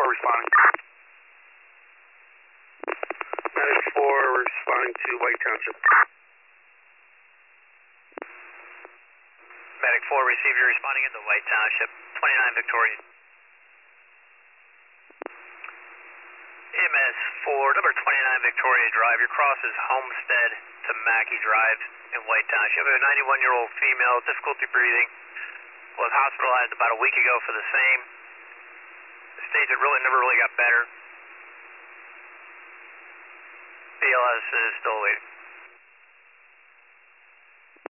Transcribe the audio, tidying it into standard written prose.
responding. Medic 4 responding to White Township. Medic 4 received, you're responding into White Township, 29 Victoria. EMS 4, number 29 Victoria Drive. Your cross is Homestead to Mackey Drive in White Township. A 91-year-old female, difficulty breathing, was hospitalized about a week ago for the same. The stage that never really got better. BLS is still waiting.